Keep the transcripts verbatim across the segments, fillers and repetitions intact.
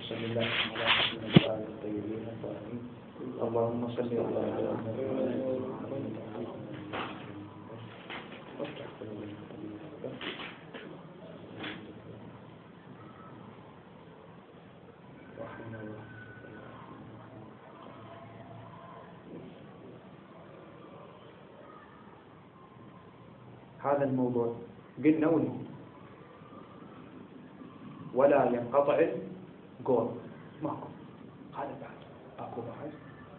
وصلى الله على محمد وعلى آله الطيبين الطاهرين. اللهم صل على محمد. هذا الموضوع قلنا وني ولا ينقطع القول ماكو. هذا بعد اكو بحث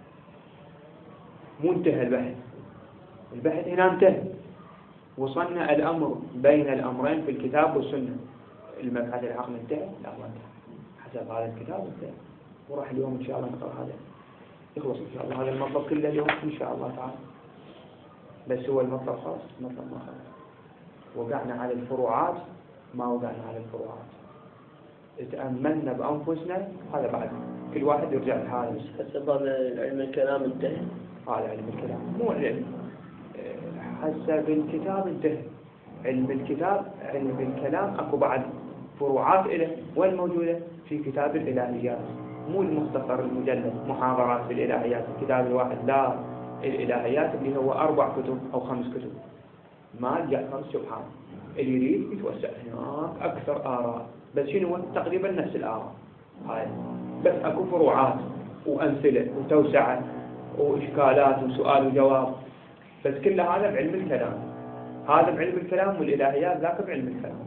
مو انتهى البحث. البحث هنا انتهى، وصلنا الامر بين الامرين في الكتاب والسنه. المبحث العقل انتهى، لا ما انتهى حسب هذا الكتاب انتهى. وراح اليوم ان شاء الله نقرا هذا يخلص ان شاء الله هذا المطلب كله اليوم ان شاء الله تعالى. بس هو المطلب خاص، المطلب ما خلاص. وقعنا على الفروعات ما وقعنا على الفروعات. تأملنا بأنفسنا. هذا بعد كل واحد يرجع لحاله. حسب هذا علم الكلام انتهى. هذا علم الكلام مو علم حسب الكتاب انتهى. علم الكتاب علم الكلام اكو بعد فروعات له. وين موجودة؟ في كتاب الإلهيات، مو المختصر المجلد محاضرات في الإلهيات الكتاب الواحد، لا، الإلهيات اللي هو أربع كتب أو خمس كتب. ما جعفر سبحانه اللي يريد يتوسع هناك أكثر آراء، بس شنو تقريبا نفس الآراء هاي، بس أكو فروعات وأمثلة وتوسعة وإشكالات وسؤال وجواب. بس كل هذا بعلم الكلام. هذا بعلم الكلام والإلهيات ذاك بعلم الكلام.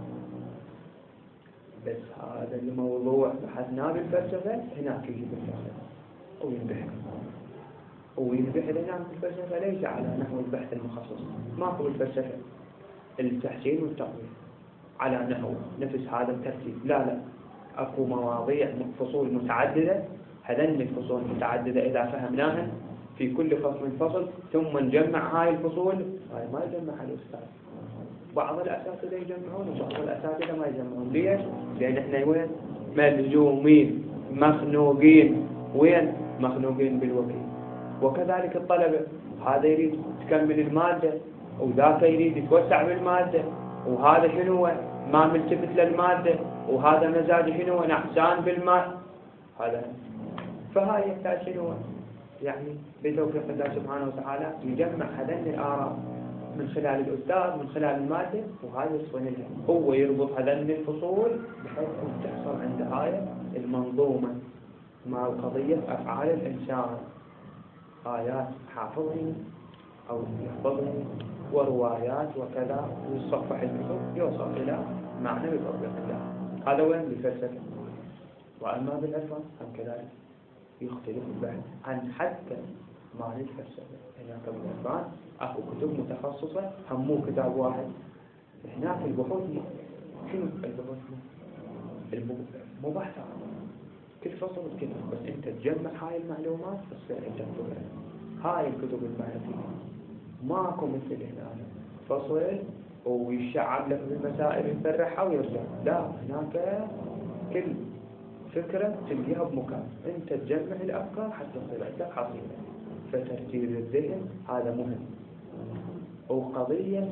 بس هذا الموضوع بحثناه بالفلسفة هناك يجي بالفلسفة وينبحث وينبحث هناك بالفلسفة ليس على نحو البحث المخصص. ماكو بالفلسفة التحسين والتقويم على نحو نفس هذا الترتيب، لا لا، اكو مواضيع فصول متعددة. هذين الفصول المتعددة اذا فهمناها في كل فصل فصل ثم نجمع هاي الفصول، هاي ما يجمعها الاستاذ. بعض الاساتذه يجمعون وبعض الاساتذه ما يجمعون. ليش؟ لان احنا وين ملزومين مخنوقين. وين مخنوقين بالوكيل. وكذلك الطلبة، هذا يريد تكمل المادة وذاك يريد يتوسع بالمادة، وهذا شنو ما ملتفت للمادة، وهذا مزاج شنو نحسان بالماء. هذا فهاي يحتاج شنو يعني بتوفيق الله سبحانه وتعالى يجمع هذين الآراء من خلال الأستاذ من خلال المادة، وهذا يصون لها هو يربط هذين الفصول بحيث أن تحصل عند هاي المنظومة مع قضية أفعال الإنسان. آيات حافظهم أو يحفظهم وروايات وكذا، ويصفح الكتب يوصل إلى معنى بتطبيق الله. هذا وين بالفلسفة. وأما بالعرفان هم كذلك يختلف البحث عن حتى معنى الفلسفة. هناك بالعرفان أكو كتب متخصصة هم مو كتاب واحد. هناك البحوث شنو البحوث؟ البحوث مو بحث كل فصل كتب، بس انت تجمع هاي المعلومات تصير انت تكتبها. هاي الكتب المعرفية ماكو مثل هنا فصل ويشعب لك بالمسائل يفرحها ويرجع، لا، هناك كل فكرة تلقيها بمكان، انت تجمع الافكار حتى تصير عندك حصيلة. فترتيب الذهن هذا مهم. وقضية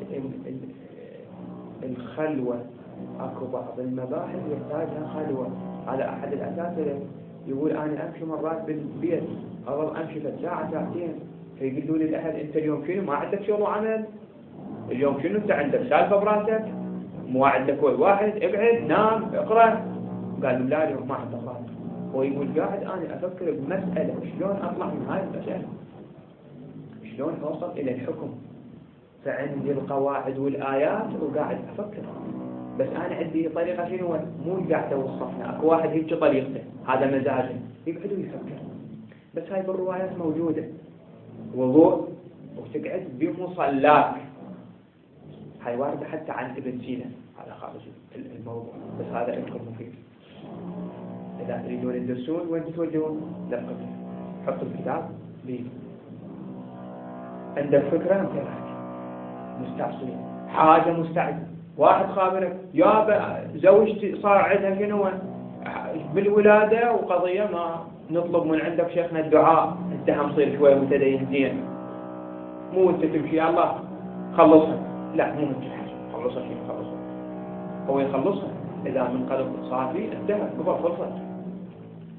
الخلوة، اكو بعض المباحث يحتاجها خلوة. على أحد الأساتذة يقول أنا أمشي مرات بالبيت أظل أمشي في ساعة ساعتين، فيقولوا لي الأهل أنت اليوم شنو ما عندك شغل وعمل؟ اليوم شنو أنت عندك سالفة براسك؟ مو عندك واحد ابعد نام اقرأ. قالوا لا اليوم ما عندك راحة. هو يقول قاعد أنا أفكر بمسألة شلون أطلع من هاي المسألة، شلون أوصل إلى الحكم. فعندي القواعد والآيات وقاعد أفكر، بس أنا عندي طريقة شنو مو قاعد أوصفها. أكو واحد يمشي طريقته هذا مزاجه يقعد ويفكر. بس هاي بالروايات موجودة وضوء وتقعد بمصلاك. هاي واردة حتى عن ابن سينا على خارج الموضوع، بس هذا عندكم مفيد. إذا تريدون الدرسون وين تتوجهون؟ للقبل حطوا الكتاب لي. عندك فكرة أنت مستعصية حاجة مستعدة. واحد خابرك يا زوجتي صار عندها شنو بالولادة وقضية ما نطلب من عندك شيخنا الدعاء، انت هم صير شوية متدين زين، مو انت تمشي الله خلصها. لا مو انت خلصها شيء خلصها. هو يخلصها إذا من قلب صافي انتهى بقى خلصت.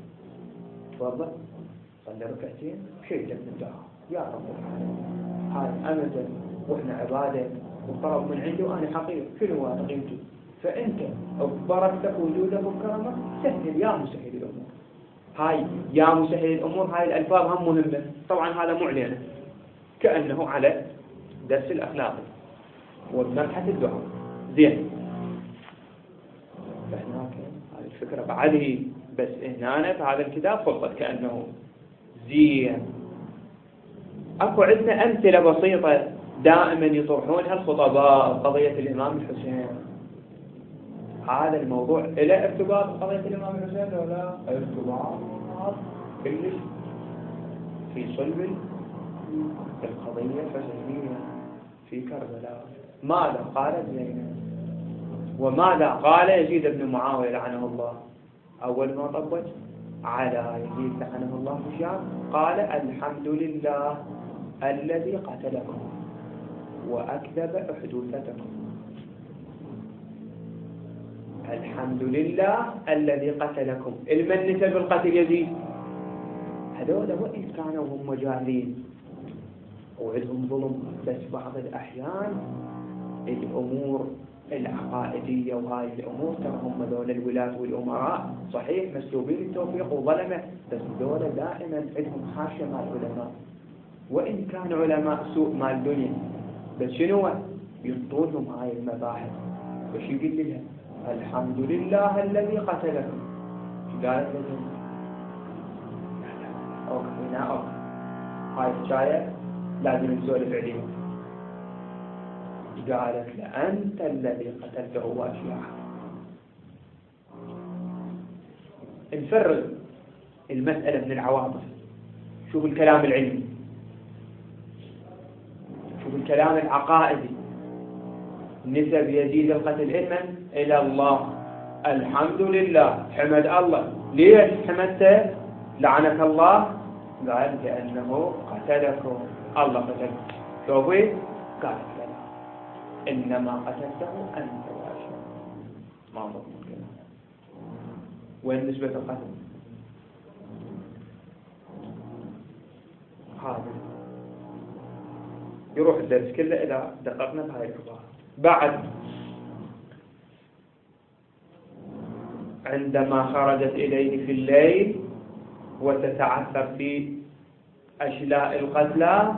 تفضل صلي ركعتين شيء من الدعاء يا رب العالمين هاي أمدا وإحنا عبادة وطلب من عنده وأنا حقير شنو هو قيمته فأنت بركتك وجودك وكرمك سهل يا مسهل الأمور. هاي يا مسهل الأمور هاي الألفاظ هم مهمة طبعا هذا معلنة كأنه على درس الأخلاق ومبحث الدعاء زين. فهناك هذه الفكرة بعده بس هنا في هذا الكتاب خطط كأنه زين. أكو عندنا أمثلة بسيطة دائما يطرحونها الخطباء قضية الإمام الحسين. هذا الموضوع إلى ارتباط قضية الإمام الحسين ولا ارتباط كلش في صلب القضية الحسينية في كربلاء. ماذا قالت زينب وماذا قال يزيد بن معاوية لعنه الله أول ما طبت على يزيد لعنه الله في الشام قال الحمد لله الذي قتلكم وأكذب أحدوثتكم. الحمد لله الذي قتلكم المن نسب القتل يزيد هذول وإن كانوا هم جاهلين وعندهم ظلم بس بعض الأحيان الأمور العقائدية وهاي الأمور ترى هم دول الولاة والأمراء صحيح مسلوبين التوفيق وظلمة بس دول دائما عندهم حاشة مع العلماء وإن كان علماء سوء مع الدنيا بس شنو ينطونهم هاي المباحث وش يقول لها الحمد لله الذي قتلكم. قالت لهم أوك هنا أوك هاي الشاية لازم نسولف عليها. قالت لأنت الذي قتلته وأشياء. نفرق المسألة من العواطف. شوف الكلام العلمي شوف الكلام العقائدي. نسب يزيد القتل علما إلى الله الحمد لله حمد الله. ليش حمدته لعنك الله؟ قال لأنه قتلكم الله قتلكم. شوفي قالت لا إنما قتلته أنت وأشياء ما ممكن. وين نسبة القتل؟ هذا يروح الدرس كله إذا دققنا بهاي العبارة. بعد عندما خرجت إليه في الليل وتتعثر في أشلاء القتلى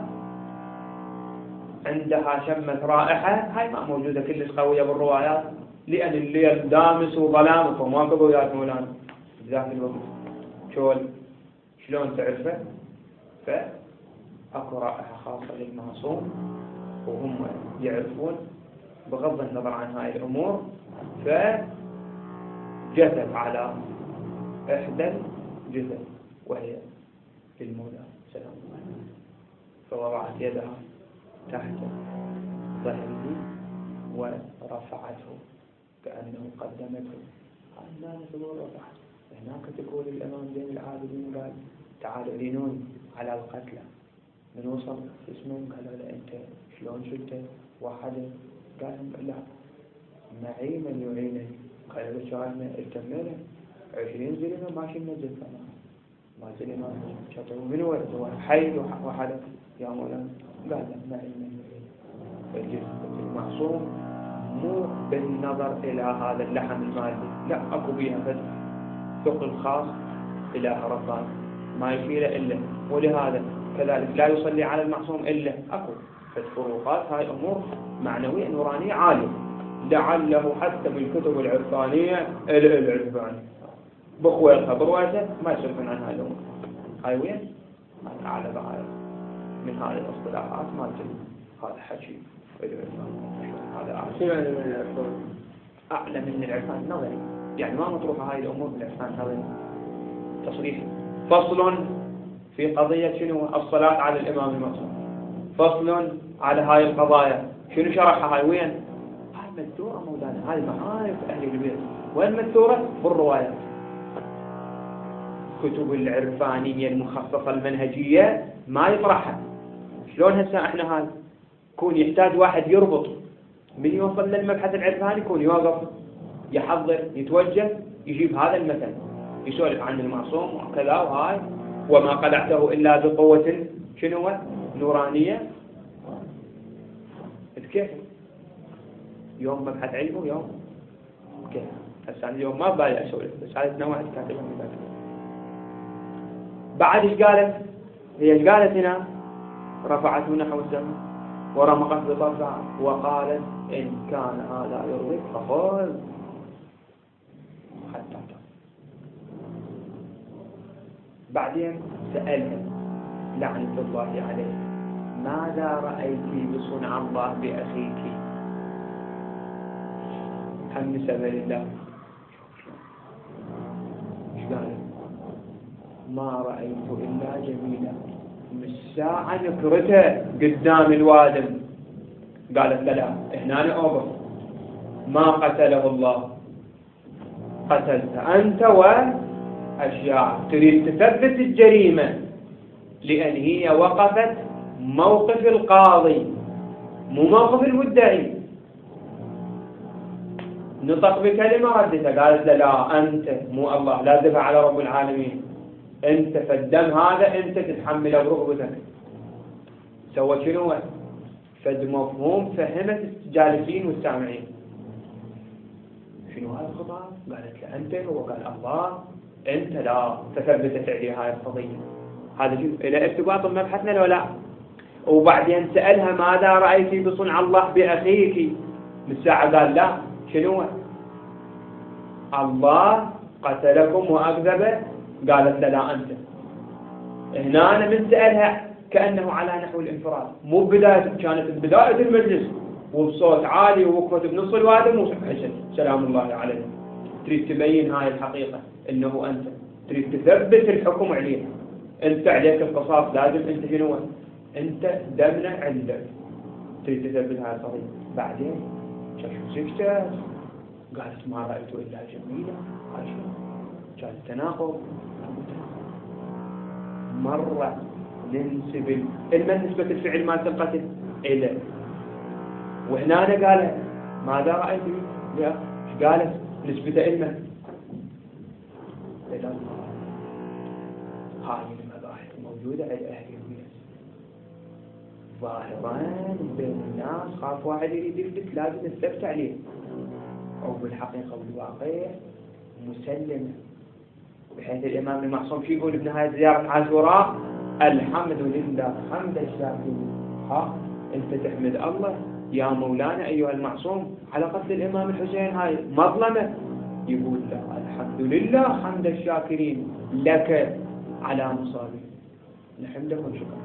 عندها شمت رائحة. هاي ما موجودة كلش قوية بالروايات لأن الليل دامس وظلام فما قضوا مولانا ذاك الوقت شول شلون تعرفه؟ فأكو رائحة خاصة للمعصوم وهم يعرفون بغض النظر عن هاي الأمور. فجثت على إحدى الجثث وهي المولى سلام الله فوضعت يدها تحت ظهره ورفعته كأنه قدمته. هذا تقول رفعت. هناك تقول الإمام زين العابدين قال تعالوا لينوني على القتلى. من وصل اسمهم قالوا له أنت شلون شلته واحدة؟ قال لا معي من يعينني. قال له شغلنا الكمينة عشرين زلمة ما شلنا جثة ما زلمة شطروا من ولد هو حي وحدث يا مولانا. قال لا معي من يعينني. الجثة المعصوم مو بالنظر إلى هذا اللحم المادي لا أكو بيها بس ثقل خاص إله ربان ما يشيل إلا. ولهذا كذلك لا يصلي على المعصوم إلا أكو فالفروقات هاي أمور معنوية نورانية عالية لعله حتى بالكتب العرفانية العرفانية بخويرها برواته ما يصرفون عن هاي الأمور. هاي وين؟ هاي أعلى بعالم من هاي الاصطلاحات ما تجد هذا حكي العرفان. هذا أعلى من العرفان أعلى من العرفان النظري يعني ما مطروحة هاي الأمور بالعرفان النظري تصريحي. فصل في قضية شنو الصلاة على الإمام المعصوم. فصل على هاي القضايا شنو شرحها هاي وين؟ هاي مذكورة مولانا هاي معارف أهل البيت. وين مذكورة؟ بالروايات كتب العرفانية المخصصة المنهجية ما يطرحها. شلون هسه احنا هاي يكون يحتاج واحد يربط من يوصل للمبحث العرفاني يكون يوقف يحضر يتوجه يجيب هذا المثل يسولف عن المعصوم وكذا وهاي وما قلعته إلا بقوة شنو نورانية. كيف يوم مبحث علمه يوم كيف هسه اليوم ما بالي أسولف بس هذه نوعت كاتبها من ذاك. بعد إيش قالت هي إيش قالت هنا؟ رفعته نحو السماء ورمقت بطرفها وقالت إن كان هذا يرضيك فخذ حتى. بعدين سألها لعنة الله عليه ماذا رأيت بصنع الله بأخيك؟ هم سبيل الله ايش قال؟ ما رأيت إلا جميلا. الساعة نكرته قدام الوادم. قالت لا لا هنا أوبر ما قتله الله قتلت أنت وأشياء تريد تثبت الجريمة لأن هي وقفت موقف القاضي مو موقف المدعي. نطق بكلمة ردتها قالت لا لا أنت مو الله لا تدفع على رب العالمين أنت فالدم هذا أنت تتحمله برغبتك. سوى شنو؟ فد مفهوم فهمت الجالسين والسامعين. شنو هذا الخطاب؟ قالت له أنت هو قال الله أنت لا فثبتت عليه هاي القضية. هذا شنو إلى ارتباط بمبحثنا لو لا. وبعدين سألها ماذا رأيتي بصنع الله بأخيك؟ بالساعة قال لا شنو الله قتلكم وأكذبه. قالت لا لا أنت. هنا أنا من سألها كأنه على نحو الانفراد مو بداية كانت بداية المجلس وبصوت عالي ووقفت بنص الوادم وحسن سلام الله عليه. تريد تبين هاي الحقيقة إنه أنت تريد تثبت الحكم عليه. أنت عليك القصاص لازم أنت شنو أنت دمنا عندك تريد تثبت هاي القضية. بعدين شو سكتت قالت ما رأيت إلا جميلة. هاي شنو كان التناقض. مرة ننسب إلما نسبة الفعل مالت القتل إلى وهنا أنا قالت ماذا رأيت يا إيش قالت نسبة إلما إلى الله. هاي المباحث موجودة عند أهل البيت ظاهرا بين الناس خاف واحد يريد يثبت لازم نثبت عليه أو بالحقيقة والواقع مسلمة. بحيث الإمام المعصوم شو يقول بنهاية زيارة عاشوراء الحمد لله حمد الشاكرين. ها أنت تحمد الله يا مولانا أيها المعصوم على قتل الإمام الحسين هاي مظلمة. يقول له الحمد لله حمد الشاكرين لك على مصابي نحمدك ونشكرك.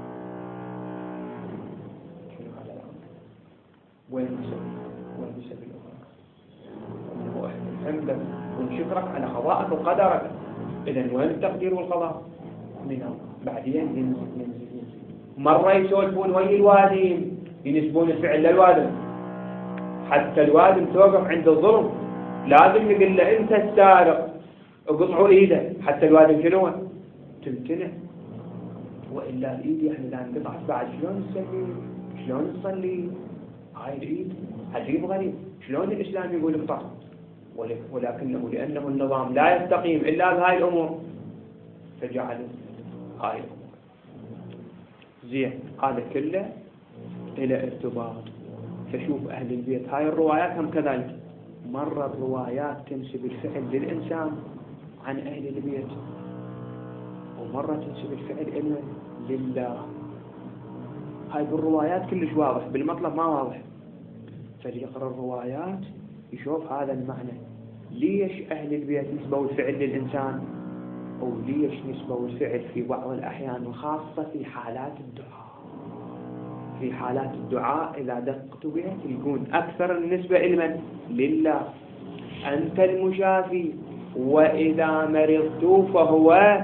شنو هذا الأمر؟ وين نسبي وين نسبي الأخرى؟ نحمدك ونشكرك على قضاءك وقدرك. إذن وين التقدير والقضاء؟ من الله. بعدين ينزل ينزل ينزل. مرة يسولفون وين الوادم ينسبون الفعل للوادم حتى الوادم توقف عند الظلم لازم يقول له أنت السارق اقطعوا إيده حتى الوادم شنو تمتنع. وإلا الإيد يعني لا انقطعت بعد شلون نسوي شلون نصلي هاي الإيد عجيب غريب. شلون الإسلام يقول اقطع ولكنه لأنه النظام لا يستقيم إلا بهاي الأمور فجعل هاي الأمور زين. هذا كله إلى ارتباط. فشوف أهل البيت هاي الروايات هم كذلك. مرة الروايات تنسب الفعل للإنسان عن أهل البيت ومرة تنسب الفعل إلى لله. هاي بالروايات كلش واضح بالمطلب ما واضح. فليقرأ الروايات يشوف هذا المعنى. ليش أهل البيت نسبوا الفعل للإنسان أو ليش نسبوا الفعل في بعض الأحيان وخاصة في حالات الدعاء. في حالات الدعاء إذا دقت بها يكون أكثر النسبة لمن لله أنت المشافي وإذا مرضت فهو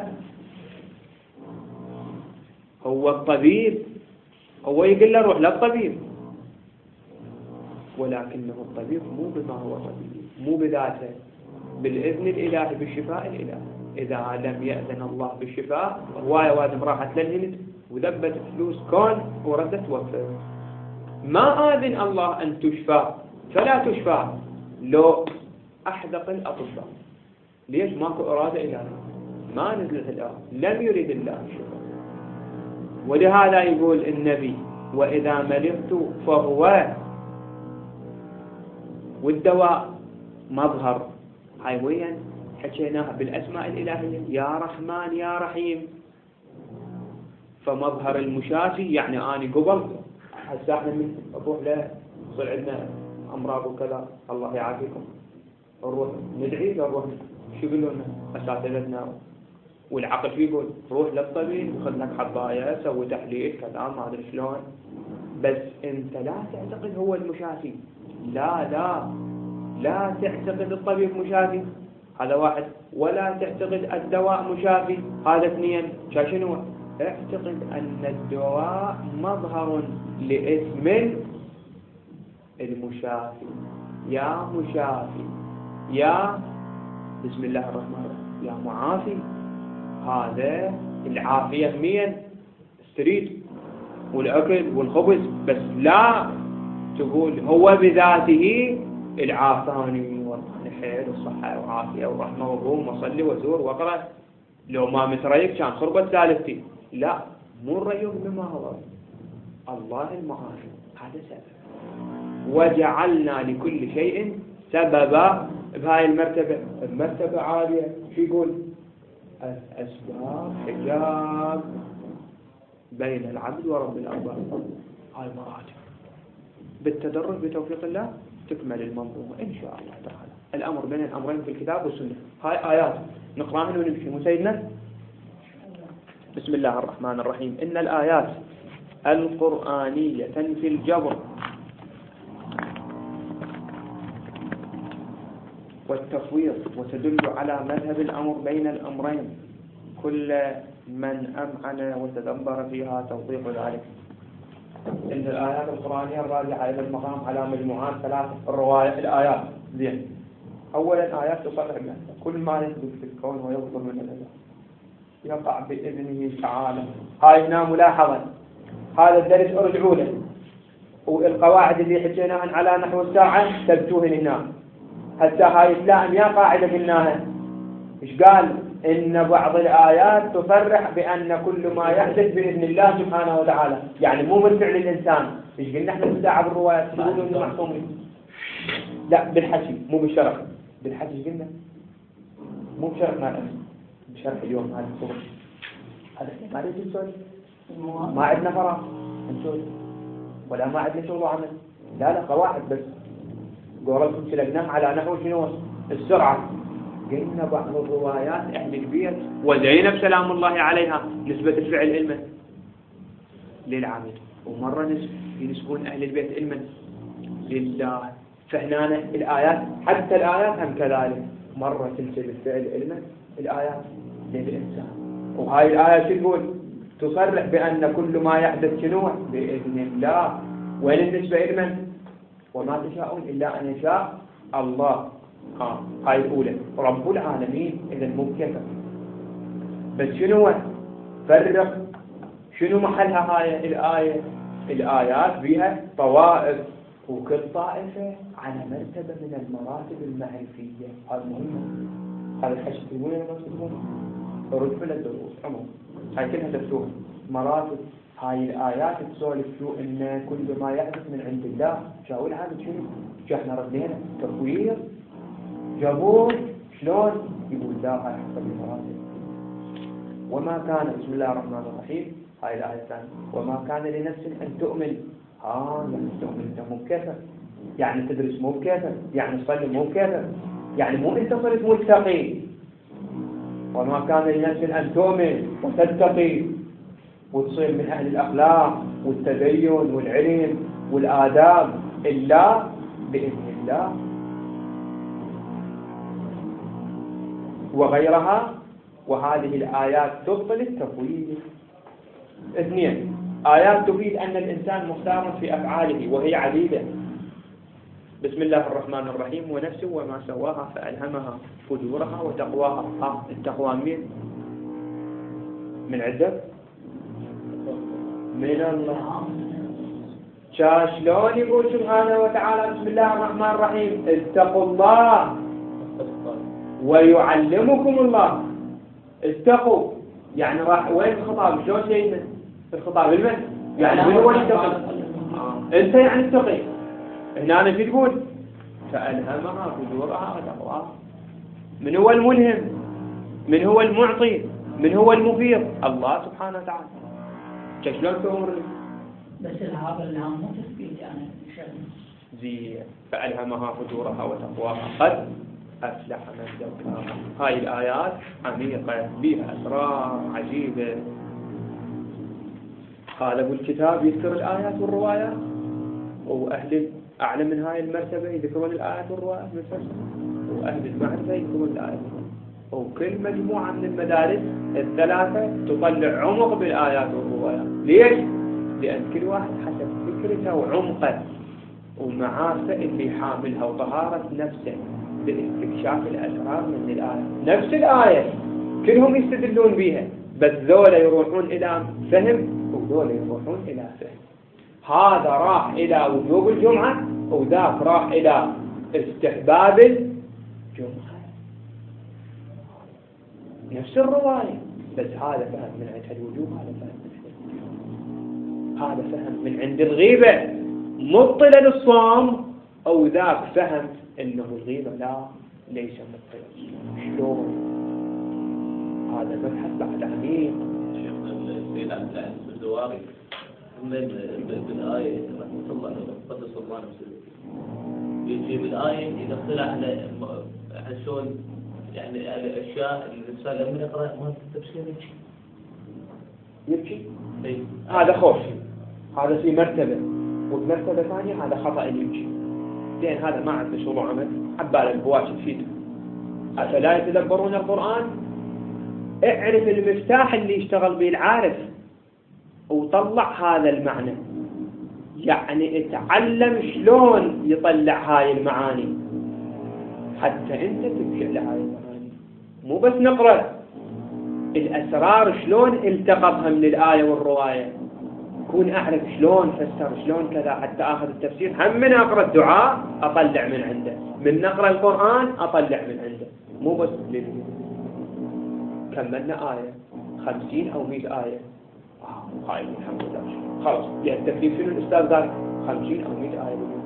هو الطبيب. هو يقول له روح للطبيب ولكنه الطبيب مو بما هو طبيب مو بذاته بالإذن الإلهي بالشفاء الإلهي. إذا لم يأذن الله بالشفاء هواية وادم راحت للهند وذبت فلوس كون وردت وفاة. ما آذن الله أن تشفى فلا تشفى لو أحدق الأطباء ليش؟ ماكو إرادة إلهية، ما نزلت الآية، لم يريد الله الشفاء. ولهذا يقول النبي وإذا مرضت فهو، والدواء مظهر. هاي وين حكيناها بالأسماء الإلهية، يا رحمن يا رحيم. فمظهر المشافي يعني أنا قبل هسه احنا من أروح له يصير عندنا أمراض وكذا، الله يعافيكم، نروح ندعي نروح شو يقولوا لنا أساتذتنا، والعقل شو يقول؟ روح للطبيب خذ لك حباية سوي تحليل كذا ما أدري شلون. بس أنت لا تعتقد هو المشافي، لا لا لا تعتقد الطبيب مشافي، هذا واحد، ولا تعتقد الدواء مشافي، هذا اثنين. شنو؟ اعتقد أن الدواء مظهر لاسم المشافي. يا مشافي، يا بسم الله الرحمن الرحيم، يا معافي. هذا العافية مين؟ السرير والأكل والخبز، بس لا تقول هو بذاته العافاني والله خير والصحة وعافية ورحمة وقوم وصلي وزور وقرأ، لو ما متريك كان خربت ثالثتي. لا، مو الريوم بما هو الله المعافي، هذا سبب. وجعلنا لكل شيء سببا. بهاي المرتبة، المرتبة عالية، شو يقول؟ الأسباب حجاب بين العبد ورب الأرباب. هاي مراتب بالتدرج بتوفيق الله تكمل المنظومة إن شاء الله تعالى. الأمر بين الأمرين في الكتاب والسنة. هاي آيات نقراها ونمشي. مسيدنا بسم الله الرحمن الرحيم. إن الآيات القرآنية تنفي الجبر والتفويض وتدل على مذهب الأمر بين الأمرين. كل من أمعن وتدبر فيها توضيح ذلك. إن الآيات القرآنية الراجعة إلى المقام على مجموعات ثلاث الرواية الآيات. زين. أولا آيات تصرح بها كل ما يحدث في الكون ويظهر من الأداء يقع بإذنه تعالى. هاي هنا ملاحظة، هذا الدرس أرجعوا له، والقواعد اللي حكيناها على نحو الساعة تبتوهن هنا. هسه هاي تلائم يا قاعدة قلناها. إيش قال؟ إن بعض الآيات تصرح بأن كل ما يحدث بإذن الله سبحانه وتعالى، يعني مو من فعل الإنسان. إيش قلنا إحنا بالساعة بالروايات يقولون إنه معصومين. لا بالحكي مو بالشرح، بالحكي قلنا مو بشرح ما بشرح اليوم هذا الصورة. هذا ما يجي سؤال، ما عندنا فراغ نسوي ولا ما عندنا شغل عمل. لا لا قواعد بس قولتهم سلقناها على نحو شنو؟ السرعة. قلنا بعض الروايات أهل البيت وزينب سلام الله عليها نسبة الفعل علما للعبد، ومرة ينسبون أهل البيت علما لله. فهنا الآيات حتى الآيات هم كذلك، مرة تنسب الفعل علما الآيات للإنسان. وهاي الآية شو تقول؟ تصرح بأن كل ما يحدث شنو؟ بإذن الله. وين النسبة علما؟ وما تشاءون إلا أن يشاء الله. آه. هاي الأولى رب العالمين. إذا مو كيف بس شنو فرق شنو محلها هاي الآية؟ الآيات بها طوائف، وكل طائفة على مرتبة من المراتب المعرفية. هذا مهم. هذا الحشد يقول لنا مسلمون رتبة للدروس عموما. هاي كلها تفتوها مراتب. هاي الآيات تسولف شو إن كل ما يحدث من عند الله. شاول هذا شنو؟ شو احنا ردينا تفويض جابوه شلون؟ يقول لا هاي حسب المراتب. وما كان بسم الله الرحمن الرحيم. هاي الآية الثانية وما كان لنفس أن تؤمن. آه يعني تؤمن أنت مو بكيفك، يعني تدرس مو بكيفك، يعني تصلي مو بكيفك، يعني مو أنت صرت متقي. وما كان لنفس أن تؤمن وتتقي وتصير من أهل الأخلاق والتدين والعلم والآداب إلا بإذن الله وغيرها. وهذه الآيات تبطل التفويض. اثنين آيات تفيد أن الإنسان مختار في أفعاله وهي عديدة. بسم الله الرحمن الرحيم. ونفس وما سواها فألهمها فجورها وتقواها. آه التقوى مين؟ من عدة من الله. شلون يقول سبحانه وتعالى بسم الله الرحمن الرحيم اتقوا الله ويعلمكم الله. اتقوا يعني راح وين الخطاب؟ شلون جاي الخطاب المن؟ يعني من هو يتقي؟ انت يعني اتقي. هنا أنا شو تقول؟ فألهمها فجورها وتقواها. من هو الملهم؟ من هو المعطي؟ من هو المفيض؟ الله سبحانه وتعالى. شلون تأمر لي؟ بس هذا الهام مو تثبيت يعني زين. فألهمها فجورها وتقواها قد أفلح من زكاها. هاي الآيات عميقة بها أسرار عجيبة. قالوا الكتاب يذكر الآيات والروايات، وأهل أعلم من هاي المرتبة يذكرون الآيات والروايات بالفلسفة، وأهل المعرفة يذكرون الآيات، وكل مجموعة من المدارس الثلاثة تطلع عمق بالآيات والروايات. ليش؟ لأن كل واحد حسب فكرته وعمقه ومعارفه اللي حاملها وطهارة نفسه باستكشاف الأسرار من الآية. نفس الآية كلهم يستدلون بها، بس ذولا يروحون إلى فهم وذولا يروحون إلى فهم. هذا راح إلى وجوب الجمعة وذاك راح إلى استحباب الجمعة. نفس الرواية، بس هذا فهم من عند الوجوب، هذا فهم من عند الوجوب. هذا فهم من عند الغيبة مبطلة للصوم، أو ذاك فهم إنه الغيبة لا ليس مبطلة. شلون؟ هذا مبحث بعد عميق. في الزواري بالآية رحمة الله قدس الله نفسه يجي بالآية إذا اطلع على شلون يعني على الأشياء اللي الإنسان لما يقرأ ما التفسير يبكي يبكي؟ إيه. هذا خوف، هذا في مرتبة، ومرتبة ثانية هذا خطأ يبكي. لأن هذا ما عنده شروع عمل، عبالة الهواش تفيده. أفلا يتدبرون القرآن؟ اعرف المفتاح اللي يشتغل به العارف وطلع هذا المعنى، يعني اتعلم شلون يطلع هاي المعاني حتى انت تبشع لهاي المعاني. مو بس نقرأ الأسرار شلون التقطها من الآية والرواية، كون أعرف شلون فسر شلون كذا حتى أخذ التفسير. هم من أقرأ الدعاء أطلع من عنده، من نقرأ القرآن أطلع من عنده، مو بس للي كملنا آية خمسين أو مئة آية آه هاي الحمد لله خلاص. يعني التكليف شنو الأستاذ قال؟ خمسين أو مئة آية بدون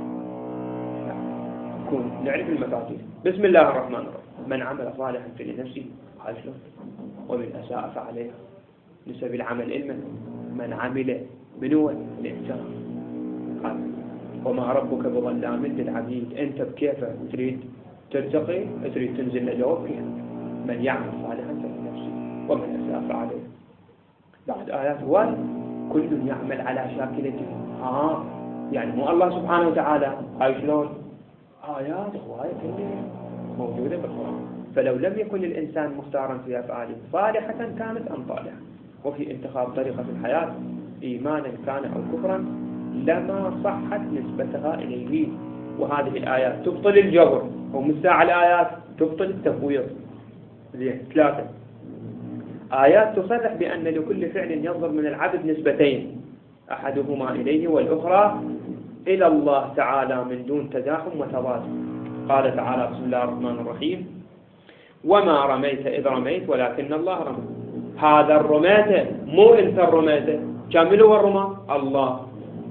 نكون نعرف المفاتيح. بسم الله الرحمن الرحيم. من عمل صالحا فلنفسه هاي شلون، ومن أساء فعليها. نسب العمل علما. من عمل من هو الإنسان قال وما ربك بظلام للعبيد. أنت بكيفه تريد ترتقي تريد تنزل لجواب فيها. من يعمل صالحا فلنفسه ومن أساء فعليها. بعد آيات هواي كل يعمل على شاكلته. آه يعني مو الله سبحانه وتعالى. هاي شلون؟ آيات هواي كلها موجودة بالقرآن. فلو لم يكن الإنسان مختارا في أفعاله صالحة كانت أم طالحة، وفي انتخاب طريقة في الحياة إيمانا كان أو كفرا لما صحت نسبتها إليه. وهذه الآيات تبطل الجبر، ومساع الآيات تبطل التفويض. زين. ثلاثة آيات تصرح بأن لكل فعل يصدر من العبد نسبتين، أحدهما إليه والأخرى إلى الله تعالى من دون تزاحم وتضاد. قال تعالى بسم الله الرحمن الرحيم وما رميت إذ رميت ولكن الله رمى. هذا الرميت مو أنت الرميت، كامل هو الرمى الله.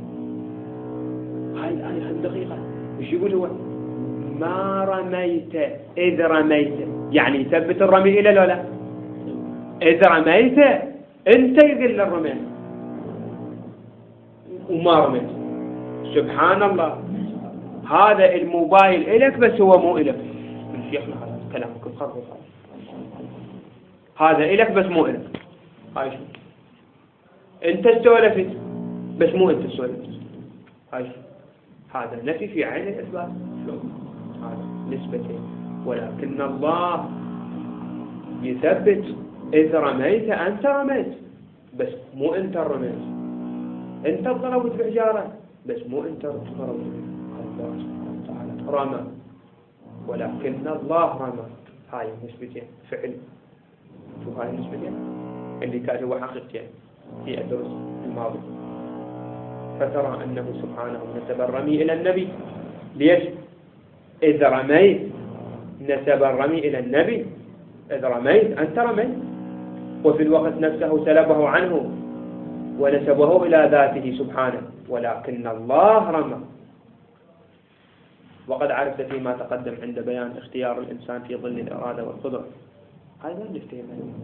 هاي الآية دقيقة. وش يقول هو؟ ما رميت إذ رميت، يعني يثبت الرمي إلى لا لا. إذ رميت أنت يقل الرميت وما رميت. سبحان الله. هذا الموبايل إلك بس هو مو إلك. من شيخنا هذا كلامك بخرب هذا إلك بس مو إلك. هاي شو أنت استولفت بس مو أنت استولفت. هاي شو هذا نفي في عين الإثبات. شو هذا نسبتين. ولكن الله يثبت إذ رميت أنت رميت بس مو أنت رميت. أنت ضربت بحجارة بس مو أنت ضربت. الله سبحانه وتعالى رمى ولكن الله رمى. هاي نسبتين فعل. شوف هاي النسبتين اللي كانت هو حقيقتين في الدرس الماضي. فترى أنه سبحانه نسب الرمي إلى النبي. ليش؟ إذ رميت نسب الرمي إلى النبي، إذ رميت أنت رميت، وفي الوقت نفسه سلبه عنه ونسبه إلى ذاته سبحانه، ولكن الله رمى. وقد عرفت فيما تقدم عند بيان اختيار الإنسان في ظل الإرادة والقدرة. هذا نفتهم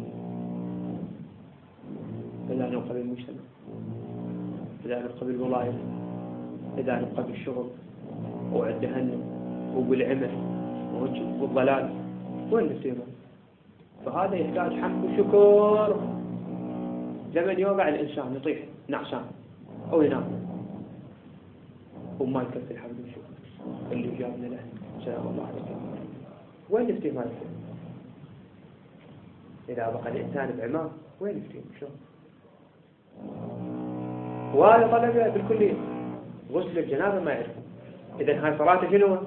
إذا نبقى بالمجتمع، إذا نبقى بالولاية، إذا نبقى بالشغل والجهنم وبالعمل والضلال، وين نفتهم؟ فهذا يحتاج حمد وشكر. لمن يوقع الإنسان يطيح نعسان أو ينام وما يكفي الحمد والشكر اللي جابنا له سلام الله عليه. وين نفتهم هذا؟ إذا بقى الإنسان بعماه وين نفتهم؟ شلون؟ وهذا طلبه بالكلية غسل الجنابة ما يعرف. إذا هاي صلاته شنو؟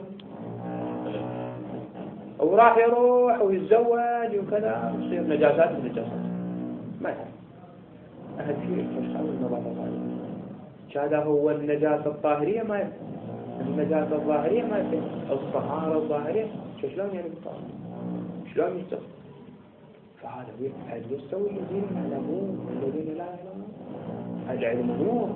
أو راح يروح ويتزوج وكذا ويصير نجاسات ونجاسات ما يعرف. أهل فيه الفشخة والنظافة الظاهرية. هذا هو النجاسة الظاهرية ما يعرف. النجاسة الظاهرية ما يعرف. الطهارة الظاهرية شلون يعني بالطهارة؟ شلون يستخدم؟ فهذا هل يستوي الذين يعلمون والذين لا يعلمون؟ العلم نور.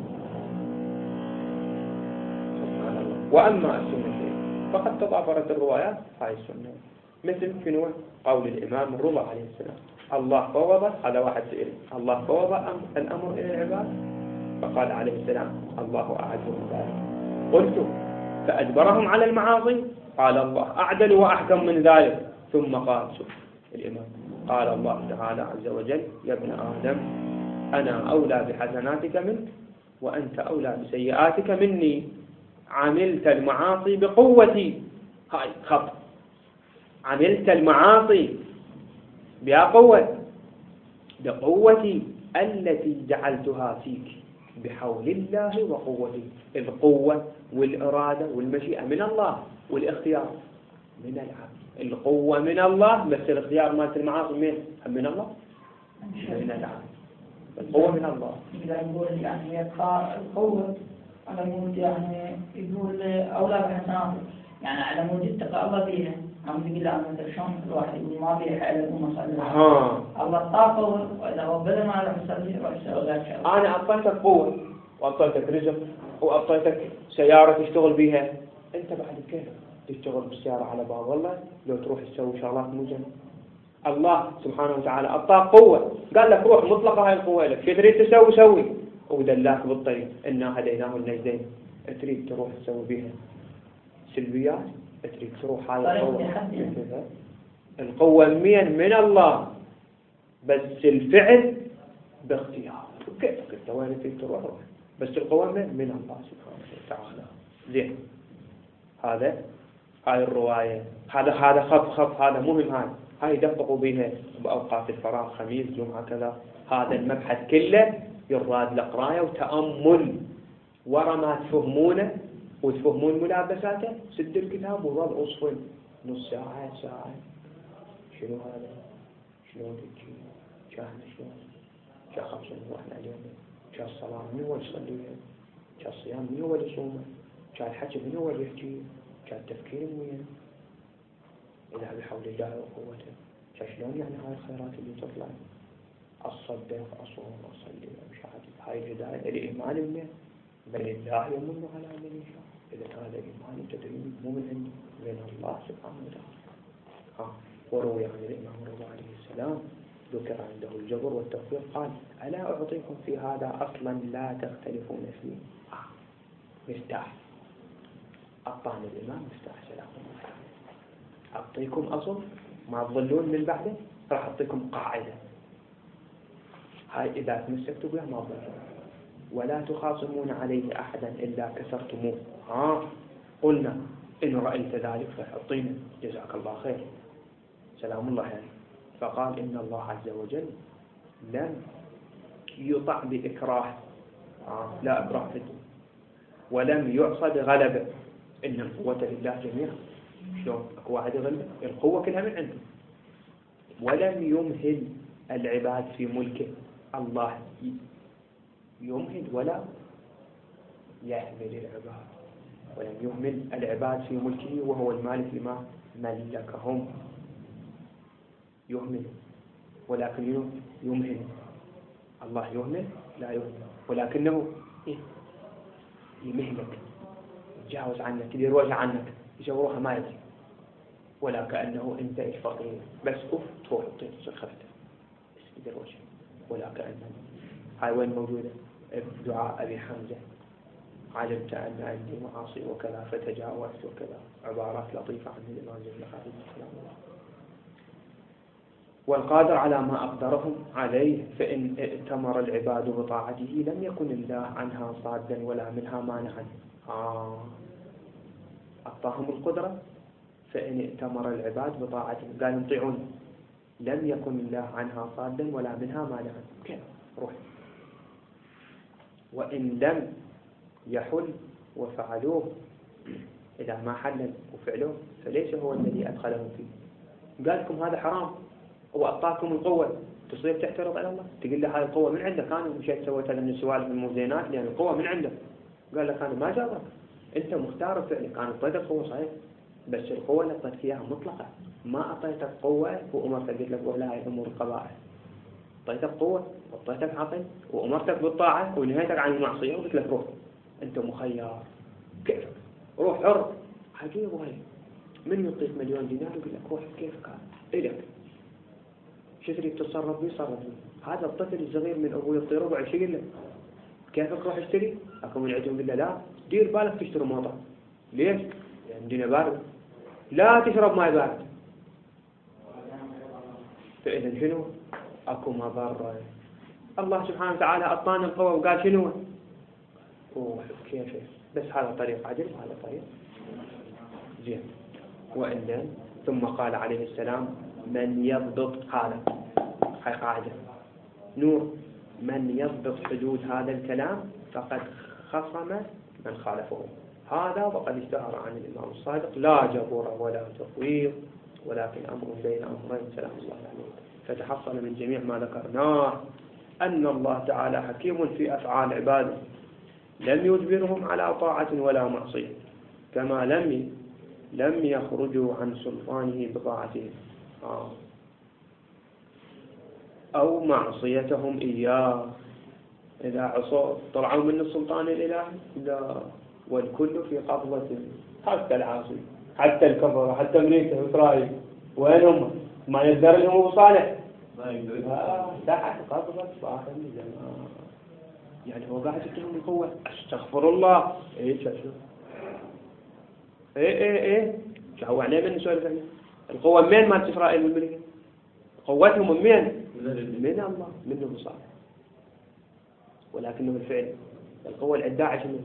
سبحان الله. وأما السنة فقد تضافرت الروايات هاي السنة، مثل في نوع قول الإمام الرضا عليه السلام: الله فوض، هذا واحد سئل، الله فوض الأمر إلى العباد، فقال عليه السلام: الله أعد من ذلك. قلت: فأجبرهم على المعاصي؟ قال: الله أعدل وأحكم من ذلك. ثم قال الإمام: قال الله تعالى عز وجل: يا ابن آدم أنا أولى بحسناتك منك وأنت أولى بسيئاتك مني. عملت المعاصي بقوتي، هاي خط، عملت المعاصي بقوة بقوتي التي جعلتها فيك بحول الله وقوتي. القوة والإرادة والمشيئة من الله، والاختيار من العبد. القوة من الله، بس الاختيار مالت المعاصي من من الله، من العبد. القوة من الله. إذا نقول يعني القوة على مود يعني يقول أولى بحسناته، يعني على مود اتقى الله فيها. عم تقول لا مثلا شلون الواحد يقول ما بيح على الأمة صلى الله عليه وسلم. الله طاقه وإذا هو بدل ما راح يصلي راح يسوي غير شيء. أنا أعطيتك قوة وأعطيتك رزق وأعطيتك سيارة تشتغل بيها، أنت بعد كيف تشتغل بالسيارة على باب الله لو تروح تسوي شغلات مو زينة؟ الله سبحانه وتعالى أعطاك قوة، قال لك روح مطلقة هاي القوة لك، شو تريد تسوي سوي، ودلاك بالطريق إنا هديناه النجدين. تريد تروح تسوي بيها سلبيات، تريد تروح هاي القوة. القوة من من الله، بس الفعل باختيار. كيف قلت وين تريد تروح روح، بس القوة من من الله سبحانه وتعالى. زين، هذا هاي الرواية، هذا هذا خط خط هذا مهم. هاي هاي يدققوا بها بأوقات الفراغ، خميس جمعة كذا. هذا المبحث كله يراد لقراية وتأمل، ورا ما تفهمونه وتفهمون ملابساته سد الكتاب وظل أصفل نص ساعة ساعة. شنو هذا؟ شلون تجي؟ شاهنا شلون؟ شا خمسة واحنا اليوم، شا الصلاة من هو يصليها؟ شا الصيام من هو يصومه؟ شا الحج من هو يحكي؟ شا التفكير من وين؟ إذا بحول الله وقوته. شا شلون يعني هاي الخيرات اللي تطلع؟ أصدق أصوم أصلي أمشاهد. هاي الهداية الإيمان منه من الله يمن على من يشاء. إذا هذا إيمان تدريب مو من عنده، من الله سبحانه وتعالى. ها وروي عن الإمام الرضا عليه السلام ذكر عنده الجبر والتوفيق، قال: ألا أعطيكم في هذا أصلا لا تختلفون فيه؟ آه. مفتاح أعطاني الإمام مفتاح سلام الله عليه. أعطيكم أصل ما تظلون من بعده، راح أعطيكم قاعدة. هاي إذا تمسكتوا بها ما تظلون، ولا تخاصمون عليه أحدا إلا كسرتموه. ها قلنا إن رأيت ذلك فأعطينا جزاك الله خير سلام الله عليه. فقال: إن الله عز وجل لم يطع بإكراه، آه. لا إكراه في الدين، ولم يعصى بغلبه. إن القوة لله جميعا. شلون أكو واحد يغلب؟ القوة كلها من عنده. ولم يمهل العباد في ملكه. الله يمهل ولا يحمل العباد، ولم يهمل العباد في ملكه وهو المالك لما ملكهم يهمل، ولكن يمهل. الله يهمل لا يهمل، ولكنه يمهلك، يتجاوز عنك، يدير عنك، يجوروها ما يجي، ولا كأنه أنت إيش فقير بس أف تروح تتصل خفته بس يدير وجهه. ولا كأنه هاي وين موجودة؟ دعاء أبي حمزة علمت أن عندي معاصي وكذا فتجاوزت وكذا، عبارات لطيفة عن الإمام الزمخشري رحمه الله. والقادر على ما أقدرهم عليه، فإن ائتمر العباد بطاعته لم يكن الله عنها صادا ولا منها مانعا. آه. أعطاهم القدرة، فإن ائتمر العباد بطاعته قال انطيعون لم يكن الله عنها صادا ولا منها مانعا. كيف روح. وإن لم يحل وفعلوه، إذا ما حلل وفعلوه فليس هو الذي أدخلهم فيه. قال لكم هذا حرام وأعطاكم القوة، تصير تعترض على الله تقول له هذه القوة من عندك، أنا مشيت سويت هذا من السوالف المزينات لأن القوة من عندك. قال لك أنا ما جابك، أنت مختار فعلك، أنا أعطيتك قوة صحيح بس القوة اللي أعطيتك إياها مطلقة، ما أعطيتك قوة وأمرتك قلت لك ولا هي أمور القبائل. أعطيتك قوة وأعطيتك عقل وأمرتك بالطاعة ونهيتك عن المعصية وقلت لك روح أنت مخير كيفك، روح حر. عجيب وهي من يعطيك مليون دينار ويقول لك روح كيفك إلك شو تريد تتصرف بيه صرف بيه. هذا الطفل الصغير من أبوه يطير ربع شو يقول له كيفك روح اشتري، أكون من عندهم قال لا دير بالك تشتري موطة. ليش؟ لأن الدنيا باردة، لا تشرب ماء بارد. فإذا شنو أكو مضرة. الله سبحانه وتعالى أعطانا القوة وقال شنو روح كيف، بس هذا طريق عدل وهذا طريق زين. وإلا ثم قال عليه السلام من يضبط، هذا هاي قاعدة نور، من يضبط حدود هذا الكلام فقد خصم من خالفه. هذا وقد اشتهر عن الإمام الصادق لا جبر ولا تفويض ولكن أمر بين أمرين سلام الله عليه. فتحصل من جميع ما ذكرناه أن الله تعالى حكيم في أفعال عباده، لم يجبرهم على طاعة ولا معصية، كما لم لم يخرجوا عن سلطانه بطاعته آه. أو معصيتهم إياه. إذا عصوا طلعوا من السلطان الإلهي لا، والكل في قبضة، حتى العاصي حتى الكفر حتى أمريكا وإسرائيل وين هم؟ ما يقدر لهم أبو صالح آه. تحت قبضة صاحب الجماعة. يعني هو قاعد يتهم القوة استغفر الله إيه شو إيه إيه إيه شو هو عليه من سؤال ثاني. القوة من مالت إسرائيل والملك قوتهم من من الله منه أبو صالح، ولكنه الفعل القوة الإدعاء شنو؟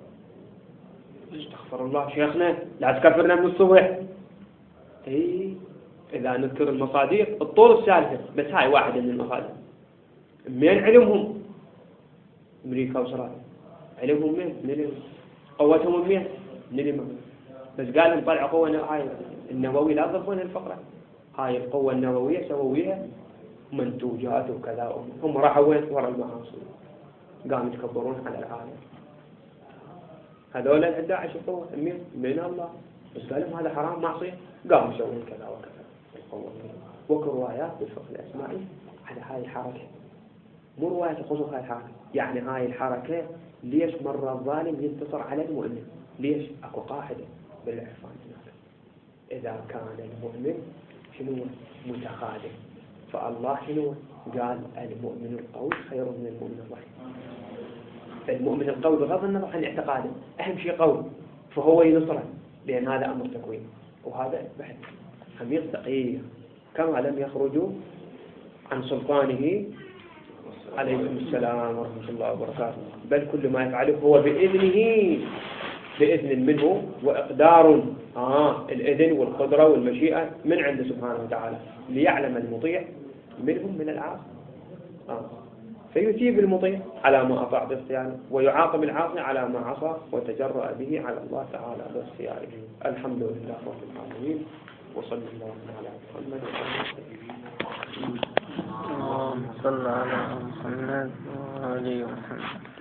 استغفر الله شيخنا لا تكفرنا من الصبح. اي اذا نذكر المصادر الطول الثالثة بس هاي واحدة من المصادر. من علمهم امريكا واسرائيل علمهم من من قوتهم من من الامام، بس قال نطلع قوة هاي النووي لا تضربون الفقرة، هاي القوة النووية سوويها منتوجات وكذا. هم راحوا وين وراء المعاصي قاموا يتكبرون على العالم. هذول الداعش القوة من من الله، بس قالوا هذا حرام معصية قاموا يسوون كذا وكذا القوة. وكل روايات بالفقه الأسمائي على هاي الحركة، مو رواية تخصص هاي الحركة. يعني هاي الحركة ليش مرة الظالم ينتصر على المؤمن؟ ليش؟ أكو قاعدة بالعرفان إذا كان المؤمن شنو متخاذل، فالله شنو قال المؤمن القوي خير من المؤمن الضعيف. المؤمن القوي بغض النظر عن اعتقاده أهم شيء قوي، فهو ينصره لأن هذا أمر تكوين. وهذا بحث عميق دقيق. كما لم يخرجوا عن سلطانه عليكم السلام ورحمة الله وبركاته، بل كل ما يفعله هو بإذنه، بإذن منه وإقدار آه الإذن والقدرة والمشيئة من عند سبحانه وتعالى، ليعلم المطيع منهم من العاصي آه. فيثيب المطيع على ما أطاع باختياره، ويعاقب العاصي على ما عصى وتجرأ به على الله تعالى باختياره. الحمد لله رب العالمين، وصلى الله على محمد وعلى آله وصحبه. اللهم صل على محمد وعلى آله وسلم.